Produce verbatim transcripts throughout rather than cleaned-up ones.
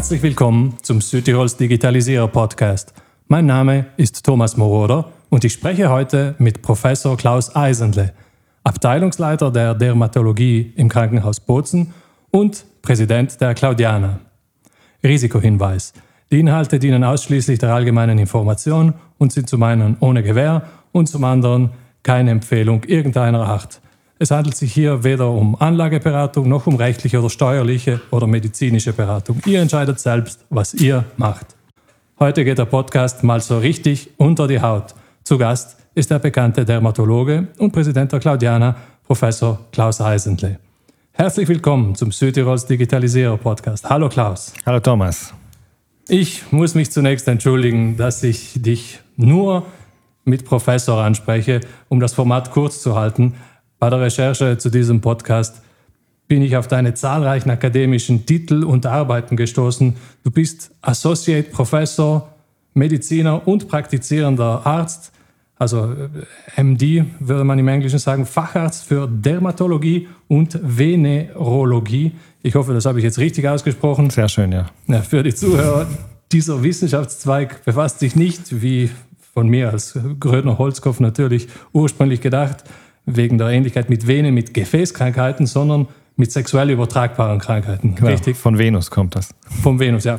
Herzlich willkommen zum Südtirols Digitalisierer Podcast. Mein Name ist Thomas Moroder und ich spreche heute mit Professor Klaus Eisenle, Abteilungsleiter der Dermatologie im Krankenhaus Bozen und Präsident der Claudiana. Risikohinweis: Die Inhalte dienen ausschließlich der allgemeinen Information und sind zum einen ohne Gewähr und zum anderen keine Empfehlung irgendeiner Art. Es handelt sich hier weder um Anlageberatung noch um rechtliche oder steuerliche oder medizinische Beratung. Ihr entscheidet selbst, was ihr macht. Heute geht der Podcast mal so richtig unter die Haut. Zu Gast ist der bekannte Dermatologe und Präsident der Claudiana, Professor Klaus Eisenle. Herzlich willkommen zum Südtirols Digitalisierer Podcast. Hallo Klaus. Hallo Thomas. Ich muss mich zunächst entschuldigen, dass ich dich nur mit Professor anspreche, um das Format kurz zu halten. Bei der Recherche zu diesem Podcast bin ich auf deine zahlreichen akademischen Titel und Arbeiten gestoßen. Du bist Associate Professor, Mediziner und praktizierender Arzt, also M D würde man im Englischen sagen, Facharzt für Dermatologie und Venerologie. Ich hoffe, das habe ich jetzt richtig ausgesprochen. Sehr schön, ja. Ja, für die Zuhörer, dieser Wissenschaftszweig befasst sich nicht, wie von mir als Grödner-Holzkopf natürlich ursprünglich gedacht, wegen der Ähnlichkeit mit Venen, mit Gefäßkrankheiten, sondern mit sexuell übertragbaren Krankheiten. Genau, richtig? Von Venus kommt das. Vom Venus, ja.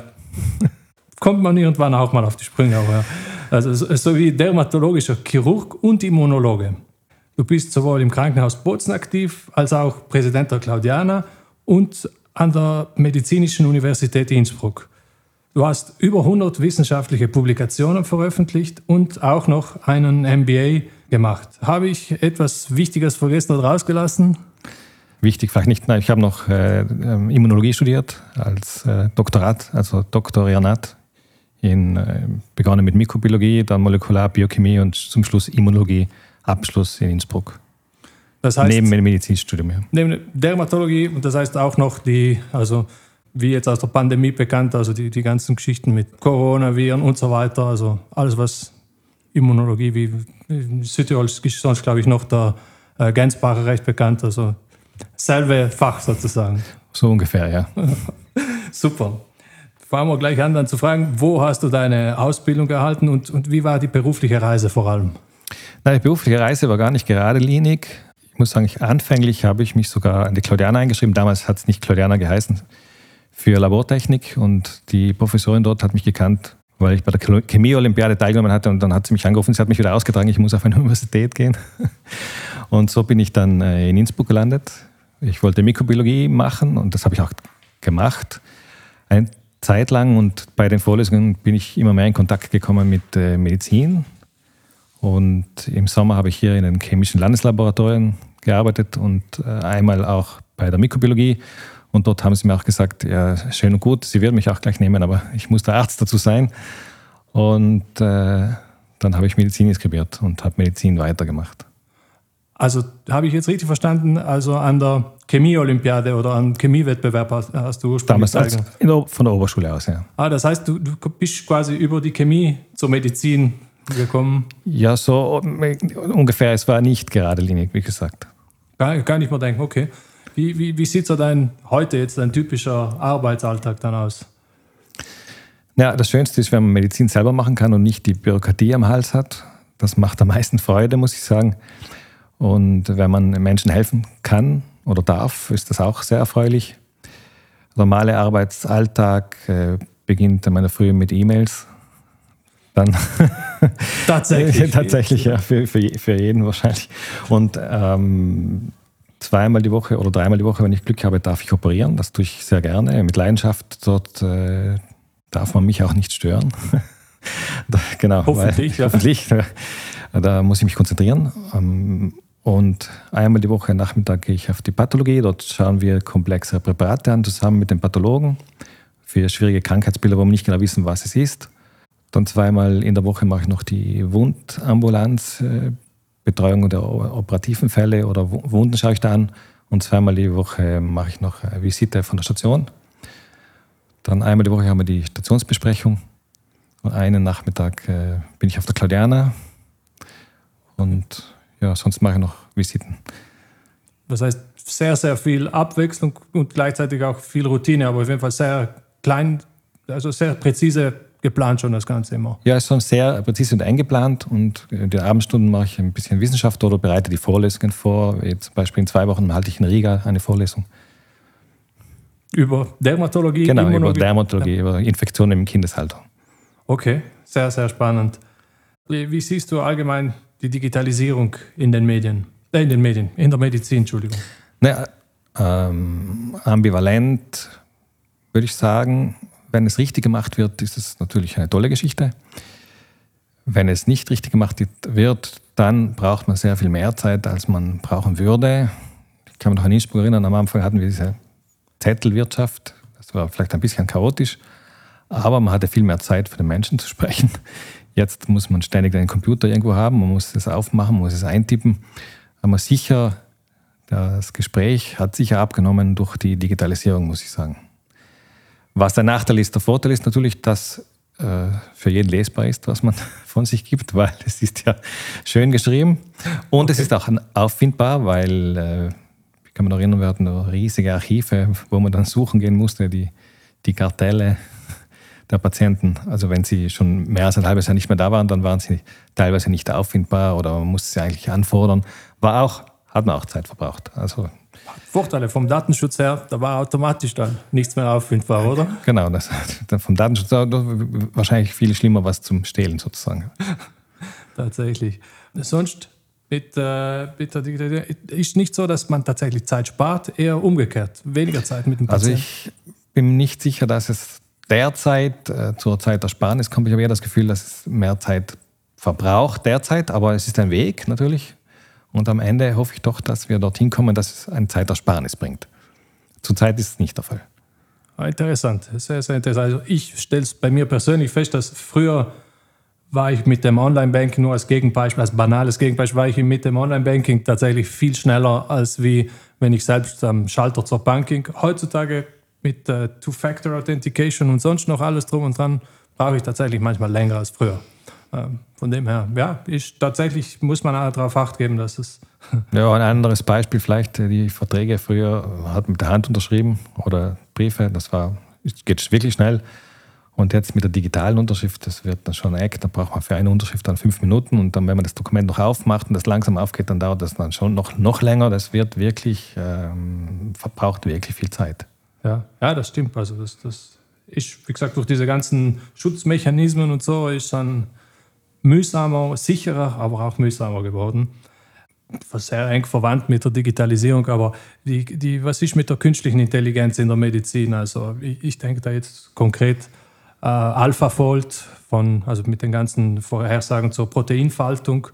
Kommt man irgendwann auch mal auf die Sprünge. Auch, ja. Also so wie dermatologischer Chirurg und Immunologe. Du bist sowohl im Krankenhaus Bozen aktiv, als auch Präsident der Claudiana und an der Medizinischen Universität Innsbruck. Du hast über hundert wissenschaftliche Publikationen veröffentlicht und auch noch einen M B A gemacht. Habe ich etwas Wichtiges vergessen oder rausgelassen? Wichtig vielleicht nicht. Nein, ich habe noch äh, Immunologie studiert als äh, Doktorat, also Doktorianat. In, äh, begonnen mit Mikrobiologie, dann Molekular-Biochemie und zum Schluss Immunologie, Abschluss in Innsbruck. Das heißt, neben dem Medizinstudium. Ja. Neben Dermatologie, und das heißt auch noch die, also wie jetzt aus der Pandemie bekannt, also die, die ganzen Geschichten mit Coronaviren und so weiter, also alles, was Immunologie, wie in Südtirol ist sonst, glaube ich, noch der äh, Gensbacher recht bekannt, also selbe Fach sozusagen. So ungefähr, ja. Super. Fangen wir gleich an, dann zu fragen, wo hast du deine Ausbildung erhalten und, und wie war die berufliche Reise vor allem? Nein, die berufliche Reise war gar nicht geradlinig. Ich muss sagen, ich, anfänglich habe ich mich sogar an die Claudiana eingeschrieben. Damals hat es nicht Claudiana geheißen, für Labortechnik. Und die Professorin dort hat mich gekannt, weil ich bei der Chemie-Olympiade teilgenommen hatte. Und dann hat sie mich angerufen, sie hat mich wieder ausgetragen, ich muss auf eine Universität gehen. Und so bin ich dann in Innsbruck gelandet. Ich wollte Mikrobiologie machen und das habe ich auch gemacht. Eine Zeit lang, und bei den Vorlesungen bin ich immer mehr in Kontakt gekommen mit äh, Medizin. Und im Sommer habe ich hier in den chemischen Landeslaboratorien gearbeitet und äh, einmal auch bei der Mikrobiologie. Und dort haben sie mir auch gesagt, ja, schön und gut, sie würden mich auch gleich nehmen, aber ich muss der Arzt dazu sein. Und äh, dann habe ich Medizin inskribiert und habe Medizin weitergemacht. Also habe ich jetzt richtig verstanden, also an der Chemie-Olympiade oder am Chemiewettbewerb hast, hast du ursprünglich Damals der, von der Oberschule aus, ja. Ah, das heißt, du, du bist quasi über die Chemie zur Medizin gekommen? Ja, so ungefähr. Es war nicht geradlinig, wie gesagt. Gar, gar nicht mehr denken, okay. Wie, wie, wie sieht so dein heute jetzt dein typischer Arbeitsalltag dann aus? Ja, das Schönste ist, wenn man Medizin selber machen kann und nicht die Bürokratie am Hals hat. Das macht am meisten Freude, muss ich sagen. Und wenn man Menschen helfen kann oder darf, ist das auch sehr erfreulich. Der normale Arbeitsalltag äh, beginnt in meiner Früh mit E-Mails. Dann Tatsächlich? Tatsächlich, ja, für, für, für jeden wahrscheinlich. Und ähm, zweimal die Woche oder dreimal die Woche, wenn ich Glück habe, darf ich operieren. Das tue ich sehr gerne, mit Leidenschaft. Dort äh, darf man mich auch nicht stören. da, genau, hoffentlich. Weil, ja. Hoffentlich. Da muss ich mich konzentrieren. Ähm, Und einmal die Woche Nachmittag gehe ich auf die Pathologie. Dort schauen wir komplexe Präparate an, zusammen mit den Pathologen für schwierige Krankheitsbilder, wo wir nicht genau wissen, was es ist. Dann zweimal in der Woche mache ich noch die Wundambulanz, äh, Betreuung der operativen Fälle oder Wunden schaue ich da an. Und zweimal die Woche mache ich noch eine Visite von der Station. Dann einmal die Woche haben wir die Stationsbesprechung. Und einen Nachmittag äh, bin ich auf der Claudiana. Und ja, sonst mache ich noch Visiten. Das heißt, sehr, sehr viel Abwechslung und gleichzeitig auch viel Routine, aber auf jeden Fall sehr klein also sehr präzise geplant schon das Ganze immer. Ja, es ist schon sehr präzise und eingeplant und in den Abendstunden mache ich ein bisschen Wissenschaft oder bereite die Vorlesungen vor. Wie zum Beispiel in zwei Wochen halte ich in Riga eine Vorlesung. Über Dermatologie? Genau, Immunologie? über Dermatologie, ja. Über Infektionen im Kindesalter. Okay, sehr, sehr spannend. Wie, wie siehst du allgemein die Digitalisierung in den Medien? Äh, in den Medien, in der Medizin, Entschuldigung. Naja, ähm, ambivalent würde ich sagen. Wenn es richtig gemacht wird, ist es natürlich eine tolle Geschichte. Wenn es nicht richtig gemacht wird, dann braucht man sehr viel mehr Zeit, als man brauchen würde. Ich kann mich noch an Innsbruck erinnern, am Anfang hatten wir diese Zettelwirtschaft. Das war vielleicht ein bisschen chaotisch, aber man hatte viel mehr Zeit für den Menschen zu sprechen. Jetzt muss man ständig einen Computer irgendwo haben, man muss es aufmachen, man muss es eintippen. Aber sicher, das Gespräch hat sicher abgenommen durch die Digitalisierung, muss ich sagen. Was der Nachteil ist, der Vorteil ist natürlich, dass äh, für jeden lesbar ist, was man von sich gibt, weil es ist ja schön geschrieben und okay. Es ist auch auffindbar, weil, äh, ich kann mich noch erinnern, wir hatten riesige Archive, wo man dann suchen gehen musste, die, die Kartelle der Patienten. Also wenn sie schon mehr als ein halbes Jahr nicht mehr da waren, dann waren sie teilweise nicht auffindbar oder man musste sie eigentlich anfordern. War auch, hat man auch Zeit verbraucht. Also Vorteile vom Datenschutz her, da war automatisch dann nichts mehr auffindbar, oder? Genau, das vom Datenschutz wahrscheinlich viel schlimmer was zum Stehlen sozusagen. Tatsächlich. Sonst mit, äh, mit der Digitalisierung ist nicht so, dass man tatsächlich Zeit spart, eher umgekehrt, weniger Zeit mit dem Patienten. Also ich bin nicht sicher, dass es derzeit äh, zur Zeitersparnis kommt. Ich habe eher das Gefühl, dass es mehr Zeit verbraucht derzeit, aber es ist ein Weg natürlich. Und am Ende hoffe ich doch, dass wir dorthin kommen, dass es eine Zeitersparnis bringt. Zurzeit ist es nicht der Fall. Interessant, sehr, sehr interessant. Also ich stelle es bei mir persönlich fest, dass früher war ich mit dem Online-Banking nur als Gegenbeispiel, als banales Gegenbeispiel, war ich mit dem Online-Banking tatsächlich viel schneller, als wie wenn ich selbst am Schalter zur Bank ging. Heutzutage mit äh, Two-Factor-Authentication und sonst noch alles drum und dran, brauche ich tatsächlich manchmal länger als früher. Ähm, von dem her, ja, ist, tatsächlich muss man auch darauf Acht geben, dass es... Ja, ein anderes Beispiel vielleicht, die Verträge früher hat mit der Hand unterschrieben oder Briefe, das war, geht wirklich schnell. Und jetzt mit der digitalen Unterschrift, das wird dann schon echt, da braucht man für eine Unterschrift dann fünf Minuten und dann, wenn man das Dokument noch aufmacht und das langsam aufgeht, dann dauert das dann schon noch, noch länger. Das wird wirklich, ähm, verbraucht wirklich viel Zeit. Ja, ja, das stimmt. Also das, das ist, wie gesagt, durch diese ganzen Schutzmechanismen und so ist dann mühsamer, sicherer, aber auch mühsamer geworden. Sehr eng verwandt mit der Digitalisierung, aber die, die, was ist mit der künstlichen Intelligenz in der Medizin? Also ich, ich denke da jetzt konkret äh, AlphaFold, von, also mit den ganzen Vorhersagen zur Proteinfaltung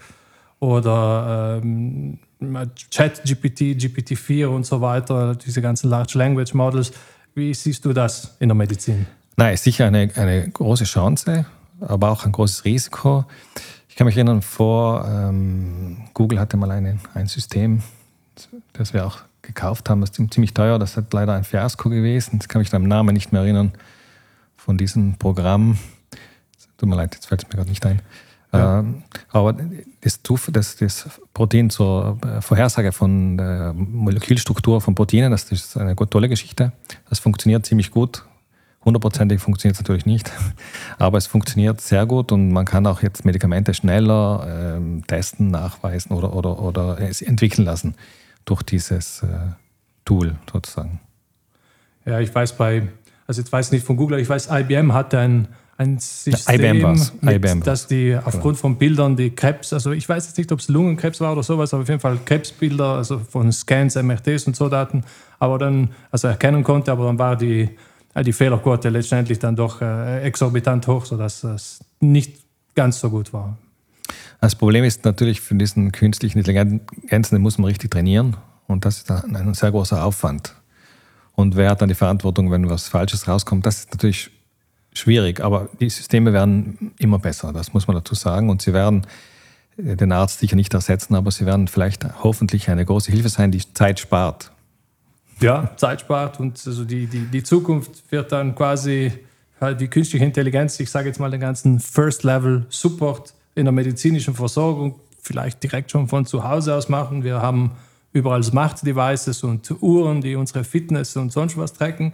oder ähm, ChatGPT, G P T vier und so weiter, diese ganzen Large Language Models. Wie siehst du das in der Medizin? Nein, ist sicher eine, eine große Chance, aber auch ein großes Risiko. Ich kann mich erinnern, vor ähm, Google hatte mal eine, ein System, das wir auch gekauft haben, das ist ziemlich teuer, das hat leider ein Fiasko gewesen. Jetzt kann ich den Namen nicht mehr erinnern von diesem Programm. Tut mir leid, jetzt fällt es mir gerade nicht ein. Ja. Ähm, aber das, das, das Protein zur Vorhersage von der Molekülstruktur von Proteinen, das ist eine tolle Geschichte. Das funktioniert ziemlich gut. Hundertprozentig funktioniert es natürlich nicht, aber es funktioniert sehr gut und man kann auch jetzt Medikamente schneller ähm, testen, nachweisen oder, oder, oder es entwickeln lassen durch dieses äh, Tool sozusagen. Ja, ich weiß bei, also jetzt weiß ich nicht von Google, ich weiß, I B M hat ein, ein System, I B M war's. mit, I B M dass die aufgrund von Bildern die Krebs, also ich weiß jetzt nicht, ob es Lungenkrebs war oder sowas, aber auf jeden Fall Krebsbilder, also von Scans, M R Ts und so Daten, aber dann, also erkennen konnte, aber dann war die die Fehlerquote letztendlich dann doch äh, exorbitant hoch, sodass es nicht ganz so gut war. Das Problem ist natürlich, für diesen künstlichen Intelligenzen, den muss man richtig trainieren und das ist ein, ein sehr großer Aufwand. Und wer hat dann die Verantwortung, wenn was Falsches rauskommt? Das ist natürlich schwierig, aber die Systeme werden immer besser, das muss man dazu sagen. Und sie werden den Arzt sicher nicht ersetzen, aber sie werden vielleicht hoffentlich eine große Hilfe sein, die Zeit spart. Ja, Zeit spart und also die, die, die Zukunft wird dann quasi halt die künstliche Intelligenz, ich sage jetzt mal den ganzen First-Level-Support in der medizinischen Versorgung vielleicht direkt schon von zu Hause aus machen. Wir haben überall Smart-Devices und Uhren, die unsere Fitness und sonst was tracken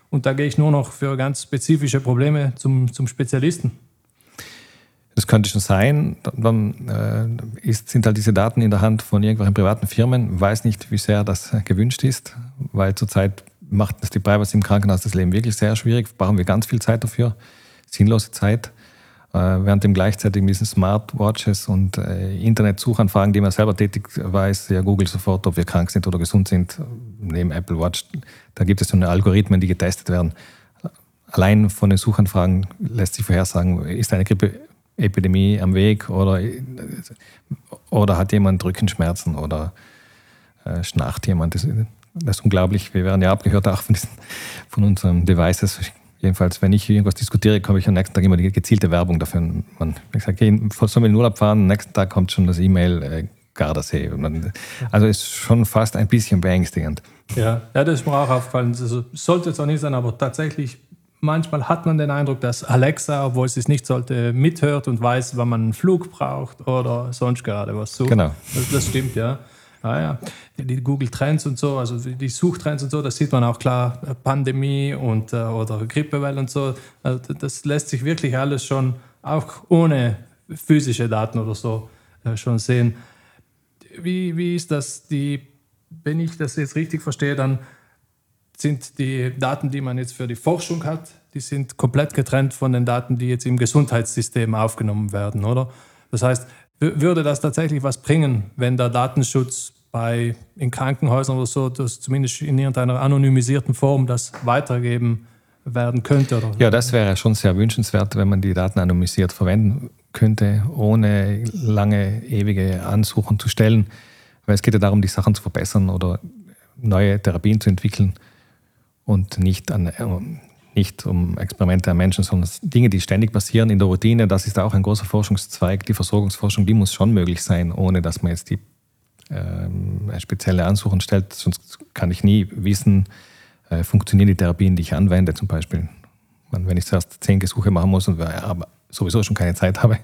und da gehe ich nur noch für ganz spezifische Probleme zum, zum Spezialisten. Das könnte schon sein. Dann äh, ist, sind halt diese Daten in der Hand von irgendwelchen privaten Firmen. Ich weiß nicht, wie sehr das gewünscht ist, weil zurzeit macht das die Privacy im Krankenhaus das Leben wirklich sehr schwierig. Brauchen wir ganz viel Zeit dafür, sinnlose Zeit. Äh, während dem gleichzeitig mit diesen Smartwatches und äh, Internetsuchanfragen, die man selber tätig weiß, ja Google sofort, ob wir krank sind oder gesund sind, neben Apple Watch. Da gibt es so eine Algorithmen, die getestet werden. Allein von den Suchanfragen lässt sich vorhersagen, ist eine Grippeepidemie am Weg oder, oder hat jemand Rückenschmerzen oder äh, schnarcht jemand. Das, das ist unglaublich. Wir werden ja abgehört auch von, diesen, von unseren Devices. Jedenfalls, wenn ich irgendwas diskutiere, komme ich am nächsten Tag immer die gezielte Werbung dafür. Man, ich sage, okay, sollen wir in den Urlaub fahren? Am nächsten Tag kommt schon das E-Mail äh, Gardasee. Man, also ist schon fast ein bisschen beängstigend. Ja, ja, das ist mir auch aufgefallen. Also, sollte es auch nicht sein, aber tatsächlich, manchmal hat man den Eindruck, dass Alexa, obwohl es es nicht sollte, mithört und weiß, wann man einen Flug braucht oder sonst gerade was sucht. Genau. Das, das stimmt, ja. Ah, ja. Die Google Trends und so, also die Suchtrends und so, das sieht man auch klar, Pandemie und, oder Grippewelle und so. Also das lässt sich wirklich alles schon, auch ohne physische Daten oder so, schon sehen. Wie, wie ist das, die, wenn ich das jetzt richtig verstehe, dann sind die Daten, die man jetzt für die Forschung hat, die sind komplett getrennt von den Daten, die jetzt im Gesundheitssystem aufgenommen werden, oder? Das heißt, würde das tatsächlich was bringen, wenn der Datenschutz bei, in Krankenhäusern oder so, das zumindest in irgendeiner anonymisierten Form das weitergeben werden könnte? Oder? Ja, das wäre schon sehr wünschenswert, wenn man die Daten anonymisiert verwenden könnte, ohne lange, ewige Ansuchen zu stellen. Weil es geht ja darum, die Sachen zu verbessern oder neue Therapien zu entwickeln und nicht an... Nicht um Experimente an Menschen, sondern Dinge, die ständig passieren in der Routine. Das ist auch ein großer Forschungszweig. Die Versorgungsforschung, die muss schon möglich sein, ohne dass man jetzt die ähm, spezielle Ansuchen stellt. Sonst kann ich nie wissen, äh, funktionieren die Therapien, die ich anwende zum Beispiel. Wenn ich zuerst zehn Gesuche machen muss und aber sowieso schon keine Zeit habe,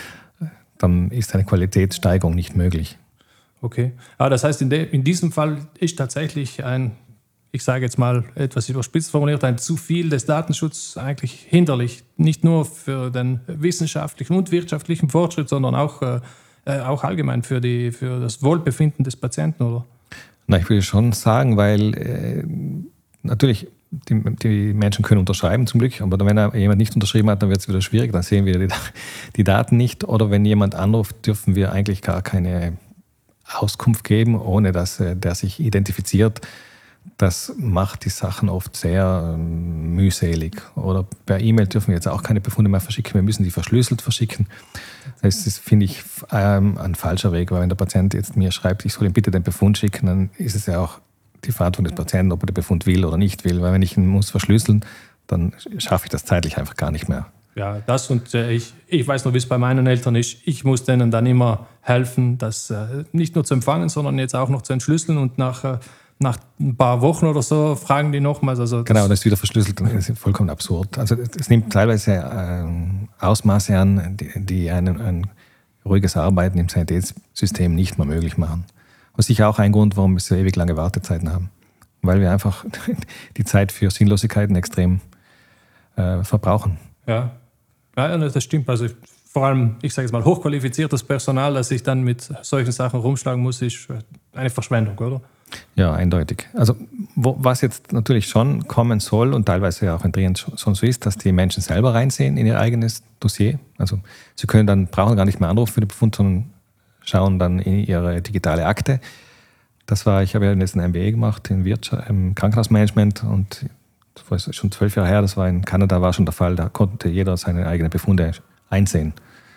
dann ist eine Qualitätssteigerung nicht möglich. Okay. Aber das heißt, in, de, in diesem Fall ist tatsächlich ein... ich sage jetzt mal etwas überspitzt formuliert, ein zu viel des Datenschutzes eigentlich hinderlich. Nicht nur für den wissenschaftlichen und wirtschaftlichen Fortschritt, sondern auch, äh, auch allgemein für, die, für das Wohlbefinden des Patienten, oder? Na, ich würde schon sagen, weil äh, natürlich die, die Menschen können unterschreiben zum Glück, aber wenn jemand nicht unterschrieben hat, dann wird es wieder schwierig, dann sehen wir die, die Daten nicht. Oder wenn jemand anruft, dürfen wir eigentlich gar keine Auskunft geben, ohne dass äh, der sich identifiziert. Das macht die Sachen oft sehr ähm, mühselig. Oder per E-Mail dürfen wir jetzt auch keine Befunde mehr verschicken. Wir müssen die verschlüsselt verschicken. Das ist, finde ich, ähm, ein falscher Weg, weil wenn der Patient jetzt mir schreibt, ich soll ihm bitte den Befund schicken, dann ist es ja auch die Verantwortung des Patienten, ob er den Befund will oder nicht will. Weil wenn ich ihn muss verschlüsseln, dann schaffe ich das zeitlich einfach gar nicht mehr. Ja, das und äh, ich, ich weiß noch, wie es bei meinen Eltern ist. Ich muss denen dann immer helfen, das äh, nicht nur zu empfangen, sondern jetzt auch noch zu entschlüsseln und nach... Äh, Nach ein paar Wochen oder so fragen die nochmals. Also genau, das ist wieder verschlüsselt und das ist vollkommen absurd. Also es nimmt teilweise äh, Ausmaße an, die, die ein, ein ruhiges Arbeiten im Sanitätssystem nicht mehr möglich machen. Was sicher auch ein Grund, warum wir so ewig lange Wartezeiten haben. Weil wir einfach die Zeit für Sinnlosigkeiten extrem äh, verbrauchen. Ja. Ja, das stimmt. Also vor allem, ich sage jetzt mal, hochqualifiziertes Personal, das sich dann mit solchen Sachen rumschlagen muss, ist eine Verschwendung, oder? Ja, eindeutig. Also wo, was jetzt natürlich schon kommen soll und teilweise auch in Trient schon so ist, dass die Menschen selber reinsehen in ihr eigenes Dossier. Also sie können dann, brauchen gar nicht mehr anrufen für den Befund, sondern schauen dann in ihre digitale Akte. Das war, ich habe ja jetzt ein M B A gemacht in Wirtschaft, im Krankenhausmanagement und das war schon zwölf Jahre her, das war in Kanada, war schon der Fall, da konnte jeder seine eigenen Befunde einsehen.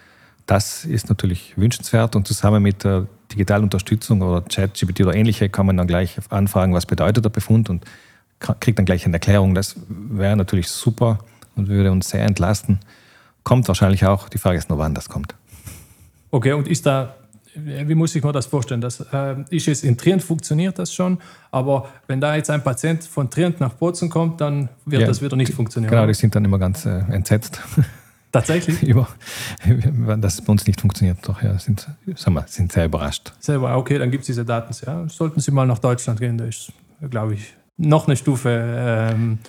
Das ist natürlich wünschenswert und zusammen mit der digitalen Unterstützung oder ChatGPT oder ähnliche kann man dann gleich anfragen, was bedeutet der Befund und kriegt dann gleich eine Erklärung. Das wäre natürlich super und würde uns sehr entlasten. Kommt wahrscheinlich auch, die Frage ist nur, wann das kommt. Okay, und ist da, wie muss ich mir das vorstellen? Das äh, ist jetzt in Trient funktioniert das schon, aber wenn da jetzt ein Patient von Trient nach Bozen kommt, dann wird ja, das wieder nicht die, funktionieren. Genau, die sind dann immer ganz äh, entsetzt. Tatsächlich? Über, dass es bei uns nicht funktioniert. Doch, ja, sind, sagen wir, sind sehr überrascht. Selber, okay, dann gibt es diese Daten. Ja. Sollten Sie mal nach Deutschland gehen, da ist, glaube ich, noch eine Stufe ähm,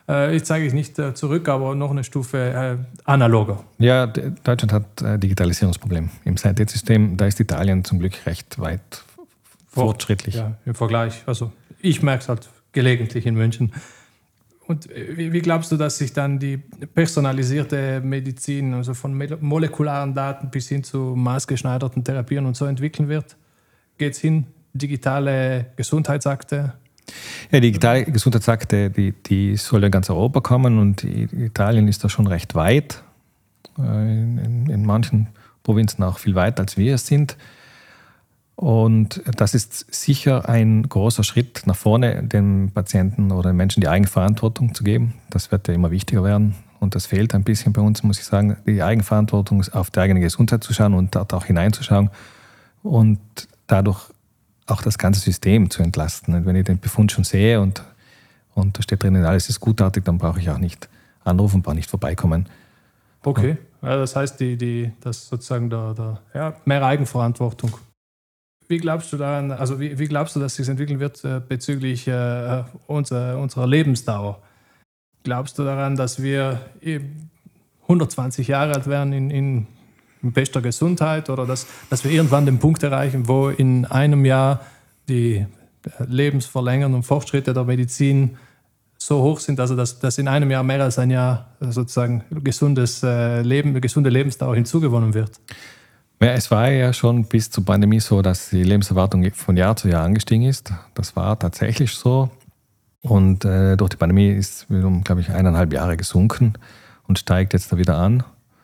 äh, ich zeige ich nicht äh, zurück, aber noch eine Stufe äh, analoger. Ja, Deutschland hat ein Digitalisierungsproblem im Sanitätssystem. Da ist Italien zum Glück recht weit fortschrittlich. Ja, im Vergleich. Also ich merke es halt gelegentlich in München. Und wie, wie glaubst du, dass sich dann die personalisierte Medizin, also von molekularen Daten bis hin zu maßgeschneiderten Therapien und so entwickeln wird? Geht es hin? Digitale Gesundheitsakte? Ja, die digitale Gesundheitsakte, die, die soll in ganz Europa kommen und Italien ist da schon recht weit. In, in manchen Provinzen auch viel weiter, als wir es sind. Und das ist sicher ein großer Schritt nach vorne, den Patienten oder den Menschen die Eigenverantwortung zu geben. Das wird ja immer wichtiger werden. Und das fehlt ein bisschen bei uns, muss ich sagen, die Eigenverantwortung auf die eigene Gesundheit zu schauen und dort auch hineinzuschauen und dadurch auch das ganze System zu entlasten. Und wenn ich den Befund schon sehe und, und da steht drin, alles ist gutartig, dann brauche ich auch nicht anrufen, brauche nicht vorbeikommen. Okay, ja, das heißt, die, die, das sozusagen der, der, ja, mehr Eigenverantwortung. Wie glaubst du daran, also wie, wie glaubst du, dass sich entwickeln wird äh, bezüglich äh, unserer, unserer Lebensdauer? Glaubst du daran, dass wir hundertzwanzig Jahre alt werden in, in, in bester Gesundheit oder dass, dass wir irgendwann den Punkt erreichen, wo in einem Jahr die lebensverlängernden Fortschritte der Medizin so hoch sind, also dass, dass in einem Jahr mehr als ein Jahr sozusagen gesundes äh, Leben, gesunde Lebensdauer hinzugewonnen wird? Ja, es war ja schon bis zur Pandemie so, dass die Lebenserwartung von Jahr zu Jahr angestiegen ist. Das war tatsächlich so. Und äh, durch die Pandemie ist es um, glaube ich, eineinhalb Jahre gesunken und steigt jetzt da wieder an.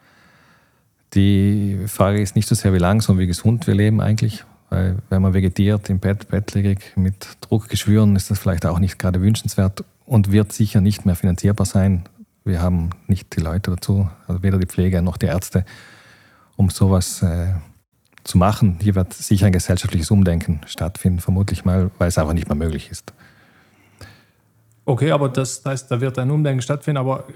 Die Frage ist nicht so sehr, wie lang, sondern wie gesund wir leben eigentlich. Weil wenn man vegetiert, im Bett, bettlägerig, mit Druckgeschwüren, ist das vielleicht auch nicht gerade wünschenswert und wird sicher nicht mehr finanzierbar sein. Wir haben nicht die Leute dazu, also weder die Pfleger noch die Ärzte, um sowas äh, zu machen. Hier wird sicher ein gesellschaftliches Umdenken stattfinden, vermutlich mal, weil es einfach nicht mehr möglich ist. Okay, aber das heißt, da wird ein Umdenken stattfinden, aber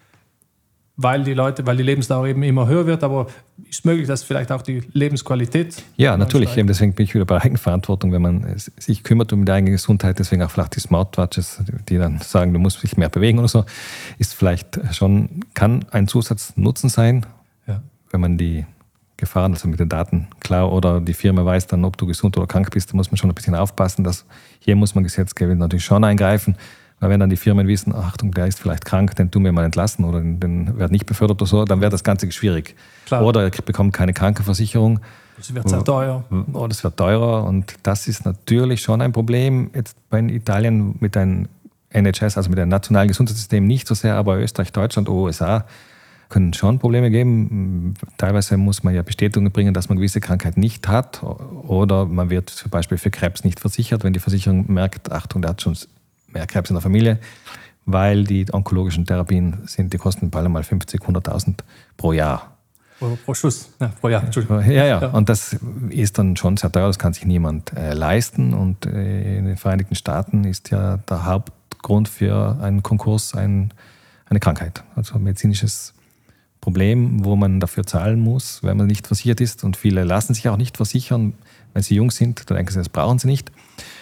weil die Leute, weil die Lebensdauer eben immer höher wird, aber ist es möglich, dass vielleicht auch die Lebensqualität... Ja, natürlich, eben deswegen bin ich wieder bei Eigenverantwortung, wenn man sich kümmert um die eigene Gesundheit, deswegen auch vielleicht die Smartwatches, die dann sagen, du musst dich mehr bewegen oder so, ist vielleicht schon, kann ein Zusatznutzen sein, ja, wenn man die Gefahren, also mit den Daten klar, oder die Firma weiß dann, ob du gesund oder krank bist, da muss man schon ein bisschen aufpassen, dass hier muss man gesetzgebend natürlich schon eingreifen, weil wenn dann die Firmen wissen, Achtung, der ist vielleicht krank, den tun wir mal entlassen oder den, den wird nicht befördert oder so, dann wäre das Ganze schwierig. Klar. Oder er bekommt keine Krankenversicherung. Das wird sehr teuer. Oder es wird teurer und das ist natürlich schon ein Problem. Jetzt bei Italien mit einem N H S, also mit einem nationalen Gesundheitssystem nicht so sehr, aber Österreich, Deutschland, U S A können schon Probleme geben. Teilweise muss man ja Bestätigungen bringen, dass man gewisse Krankheiten nicht hat oder man wird zum Beispiel für Krebs nicht versichert, wenn die Versicherung merkt, Achtung, der hat schon mehr Krebs in der Familie, weil die onkologischen Therapien sind, die kosten bald einmal fünfzig, hunderttausend pro Jahr. Oder pro Schuss, ja, pro Jahr, Entschuldigung. Ja, ja, und das ist dann schon sehr teuer, das kann sich niemand äh, leisten und äh, in den Vereinigten Staaten ist ja der Hauptgrund für einen Konkurs ein, eine Krankheit, also ein medizinisches Problem, wo man dafür zahlen muss, wenn man nicht versichert ist und viele lassen sich auch nicht versichern, wenn sie jung sind, dann denken sie, das brauchen sie nicht.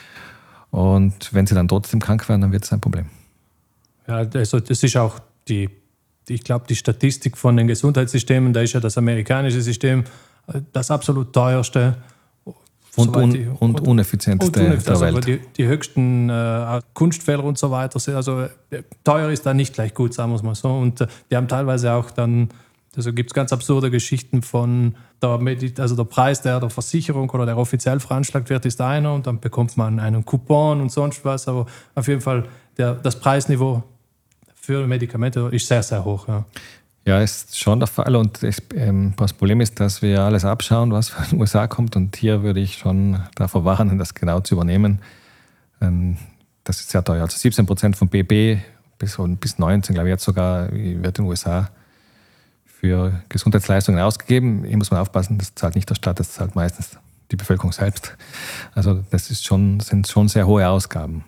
Und wenn sie dann trotzdem krank werden, dann wird es ein Problem. Ja, also das ist auch die, ich glaube, die Statistik von den Gesundheitssystemen, da ist ja das amerikanische System das absolut teuerste. Und, un, die, und, und uneffizienteste und der also Welt. Die, die höchsten äh, Kunstfehler und so weiter sind, also äh, teuer ist da nicht gleich gut, sagen wir es mal so. Und äh, die haben teilweise auch dann, also gibt es ganz absurde Geschichten von der, Medit- also der Preis, der der Versicherung oder der offiziell veranschlagt wird, ist einer und dann bekommt man einen Coupon und sonst was. Aber auf jeden Fall, der, das Preisniveau für Medikamente ist sehr, sehr hoch. Ja. Ja, ist schon der Fall und das, ähm, das Problem ist, dass wir alles abschauen, was von den U S A kommt und hier würde ich schon davor warnen, das genau zu übernehmen. Ähm, das ist sehr teuer. Also siebzehn Prozent vom B I P bis, bis neunzehn, glaube ich, jetzt sogar wird in den U S A für Gesundheitsleistungen ausgegeben. Hier muss man aufpassen, das zahlt nicht der Staat, das zahlt meistens die Bevölkerung selbst. Also das ist schon, sind schon sehr hohe Ausgaben.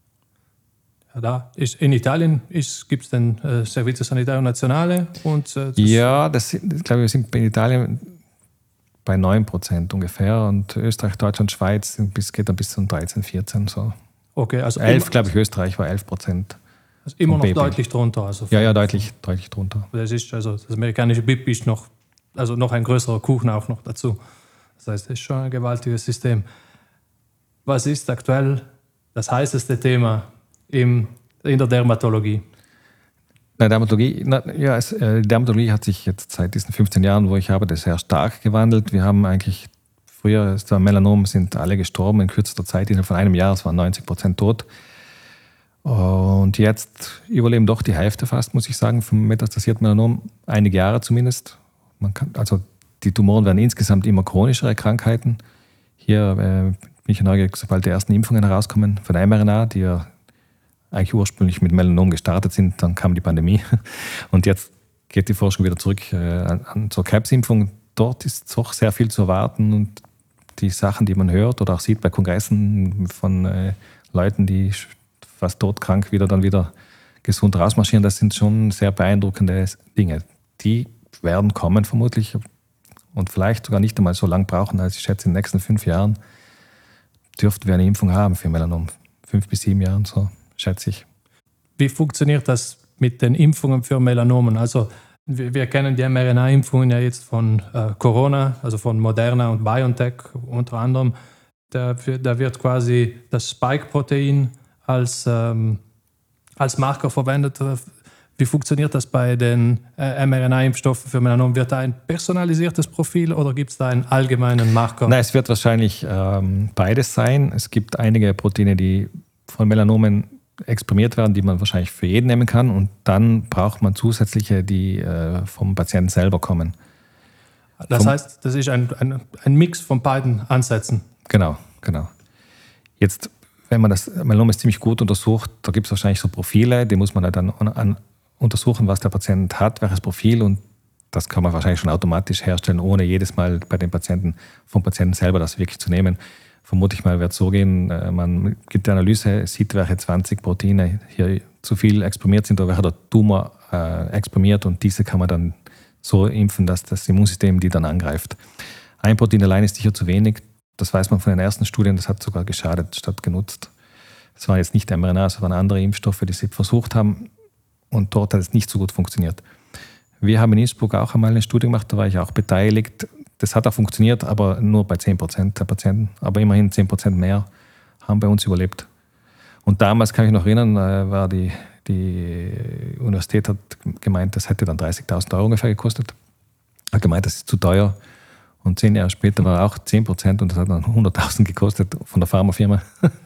Ja, da ist, in Italien gibt es den äh, Servizio Sanitario Nazionale. Und, äh, das ja, das, ich glaube, wir sind in Italien bei neun Prozent ungefähr und Österreich, Deutschland, Schweiz bis, geht dann bis zu dreizehn, vierzehn. So. Okay, also elf, glaube ich, Österreich war elf Prozent. Also immer noch Baby. deutlich drunter. Also ja, ja, deutlich, deutlich drunter. Das ist also das amerikanische B I P ist noch, also noch ein größerer Kuchen auch noch dazu. Das heißt, es ist schon ein gewaltiges System. Was ist aktuell das heißeste Thema im, in der Dermatologie? Na, Dermatologie, na, ja, es, äh, Dermatologie hat sich jetzt seit diesen fünfzehn Jahren, wo ich arbeite, sehr stark gewandelt. Wir haben eigentlich, früher, das Melanom, sind alle gestorben in kürzester Zeit, innerhalb von einem Jahr, es waren neunzig Prozent tot. Und jetzt überleben doch die Hälfte fast, muss ich sagen, vom metastasierten Melanom, einige Jahre zumindest. Man kann, also die Tumoren werden insgesamt immer chronischere Krankheiten. Hier äh, bin ich neugierig, sobald die ersten Impfungen herauskommen von der mRNA, die ja eigentlich ursprünglich mit Melanom gestartet sind, dann kam die Pandemie. Und jetzt geht die Forschung wieder zurück äh, an, zur Krebsimpfung. Dort ist doch sehr viel zu erwarten und die Sachen, die man hört oder auch sieht bei Kongressen von äh, Leuten, die fast todkrank wieder dann wieder gesund rausmarschieren, das sind schon sehr beeindruckende Dinge. Die werden kommen vermutlich und vielleicht sogar nicht einmal so lange brauchen, als ich schätze, in den nächsten fünf Jahren dürften wir eine Impfung haben für Melanom. Fünf bis sieben Jahren, so schätze ich. Wie funktioniert das mit den Impfungen für Melanomen? Also wir, wir kennen die mRNA-Impfungen ja jetzt von äh, Corona, also von Moderna und BioNTech unter anderem. Da, da wird quasi das Spike-Protein als, ähm, als Marker verwendet. Wie funktioniert das bei den äh, mRNA-Impfstoffen für Melanom? Wird da ein personalisiertes Profil oder gibt es da einen allgemeinen Marker? Nein, es wird wahrscheinlich ähm, beides sein. Es gibt einige Proteine, die von Melanomen exprimiert werden, die man wahrscheinlich für jeden nehmen kann. Und dann braucht man zusätzliche, die äh, vom Patienten selber kommen. Das vom, heißt, das ist ein, ein, ein Mix von beiden Ansätzen. Genau, genau. Jetzt, wenn man das Melanom ist ziemlich gut untersucht, da gibt es wahrscheinlich so Profile, die muss man halt dann an, untersuchen, was der Patient hat, welches Profil, und das kann man wahrscheinlich schon automatisch herstellen, ohne jedes Mal bei den Patienten, vom Patienten selber das wirklich zu nehmen. Vermute ich mal, wird es so gehen, man gibt die Analyse, sieht, welche zwanzig Proteine hier zu viel exprimiert sind oder welcher der Tumor äh, exprimiert, und diese kann man dann so impfen, dass das Immunsystem die dann angreift. Ein Protein allein ist sicher zu wenig. Das weiß man von den ersten Studien, das hat sogar geschadet statt genutzt. Es waren jetzt nicht mRNA, es waren andere Impfstoffe, die sie versucht haben, und dort hat es nicht so gut funktioniert. Wir haben in Innsbruck auch einmal eine Studie gemacht, da war ich auch beteiligt. Das hat auch funktioniert, aber nur bei zehn Prozent der Patienten. Aber immerhin zehn Prozent mehr haben bei uns überlebt. Und damals, kann ich noch erinnern, war die, die Universität hat gemeint, das hätte dann dreißigtausend Euro ungefähr gekostet. Hat gemeint, das ist zu teuer. Und zehn Jahre später war auch zehn Prozent und das hat dann hunderttausend gekostet von der Pharmafirma.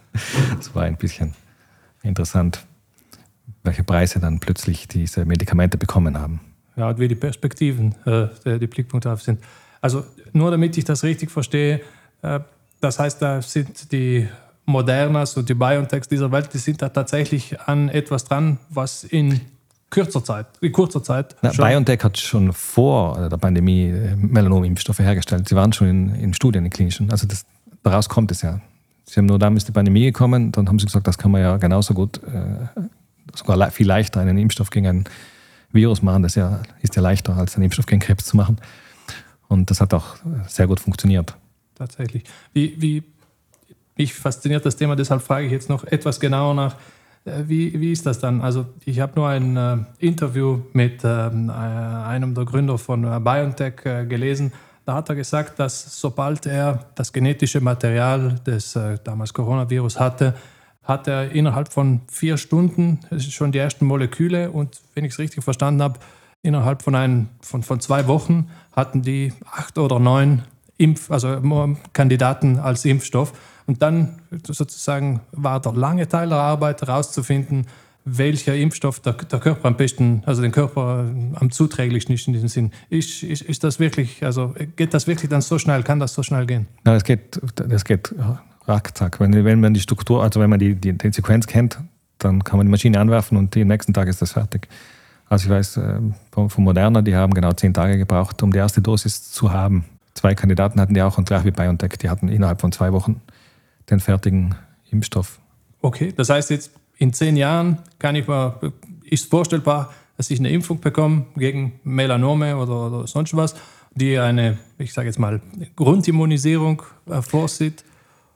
Das war ein bisschen interessant, welche Preise dann plötzlich diese Medikamente bekommen haben. Ja, und wie die Perspektiven, äh, die Blickpunkte drauf sind. Also nur damit ich das richtig verstehe, äh, das heißt, da sind die Modernas und die BioNTechs dieser Welt, die sind da tatsächlich an etwas dran, was in kürzer Zeit, in kurzer Zeit Na, schon... BioNTech hat schon vor der Pandemie Melanom-Impfstoffe hergestellt. Sie waren schon in, in Studien, in klinischen. Also das, daraus kommt es ja. Sie haben nur dann ist die Pandemie gekommen, dann haben sie gesagt, das kann man ja genauso gut, äh, sogar viel leichter einen Impfstoff gegen ein Virus machen. Das ja, ist ja leichter, als einen Impfstoff gegen Krebs zu machen. Und das hat auch sehr gut funktioniert. Tatsächlich. Wie, wie mich fasziniert das Thema, deshalb frage ich jetzt noch etwas genauer nach. Wie, wie ist das dann? Also ich habe nur ein äh, Interview mit ähm, äh, einem der Gründer von äh, BioNTech äh, gelesen. Da hat er gesagt, dass sobald er das genetische Material des äh, damals Coronavirus hatte, hat er innerhalb von vier Stunden schon die ersten Moleküle, und wenn ich es richtig verstanden habe, innerhalb von, ein, von, von zwei Wochen hatten die acht oder neun Impf, also Kandidaten als Impfstoff. Und dann sozusagen war der lange Teil der Arbeit herauszufinden, welcher Impfstoff der, der Körper am besten, also den Körper am zuträglichsten ist in diesem Sinn. Ist, ist, ist das wirklich, also geht das wirklich dann so schnell? Kann das so schnell gehen? Ja, das geht, das geht rackzack. Wenn, wenn man die Struktur, also wenn man die, die, die Sequenz kennt, dann kann man die Maschine anwerfen und am nächsten Tag ist das fertig. Also ich weiß von Moderna, die haben genau zehn Tage gebraucht, um die erste Dosis zu haben. Zwei Kandidaten hatten die auch, und gleich wie BioNTech, die hatten innerhalb von zwei Wochen den fertigen Impfstoff. Okay, das heißt jetzt in zehn Jahren kann ich mir, ist vorstellbar, dass ich eine Impfung bekomme gegen Melanome oder, oder sonst was, die eine, ich sage jetzt mal, Grundimmunisierung äh, vorsieht.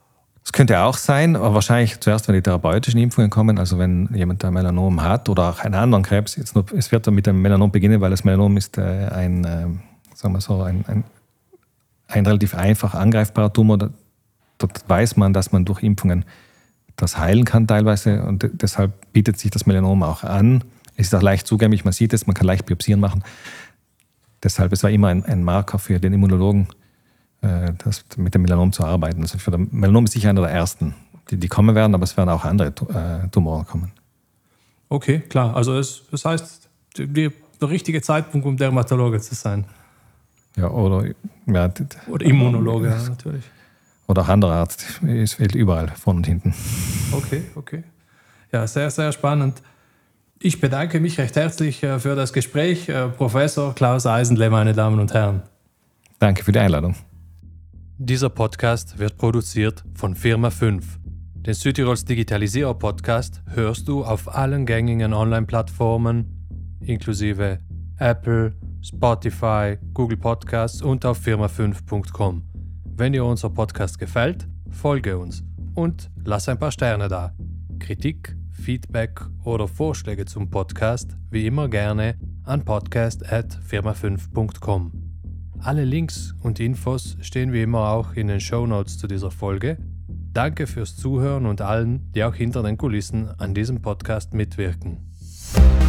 Es könnte auch sein, aber wahrscheinlich zuerst, wenn die therapeutischen Impfungen kommen, also wenn jemand ein Melanom hat oder auch einen anderen Krebs. Jetzt nur, es wird dann mit dem Melanom beginnen, weil das Melanom ist äh, ein, äh, sagen wir so, ein, ein, ein relativ einfach angreifbarer Tumor. Dort weiß man, dass man durch Impfungen das heilen kann teilweise und deshalb bietet sich das Melanom auch an. Es ist auch leicht zugänglich, man sieht es, man kann leicht Biopsien machen. Deshalb, es war immer ein, ein Marker für den Immunologen, Das, mit dem Melanom zu arbeiten. Also für den Melanom ist sicher einer der ersten, die, die kommen werden, aber es werden auch andere äh, Tumoren kommen. Okay, klar. Also es, das heißt, die, der richtige Zeitpunkt, um Dermatologe zu sein. Ja, oder, ja, oder Immunologe, ja, natürlich. Oder auch anderer Arzt. Es fehlt überall, vorne und hinten. Okay, okay. Ja, sehr, sehr spannend. Ich bedanke mich recht herzlich für das Gespräch, Professor Klaus Eisenle, meine Damen und Herren. Danke für die Einladung. Dieser Podcast wird produziert von Firma fünf. Den Südtirols Digitalisierer-Podcast hörst du auf allen gängigen Online-Plattformen, inklusive Apple, Spotify, Google Podcasts und auf firma fünf punkt com. Wenn dir unser Podcast gefällt, folge uns und lass ein paar Sterne da. Kritik, Feedback oder Vorschläge zum Podcast wie immer gerne an podcast at firma fünf punkt com. Alle Links und Infos stehen wie immer auch in den Shownotes zu dieser Folge. Danke fürs Zuhören und allen, die auch hinter den Kulissen an diesem Podcast mitwirken.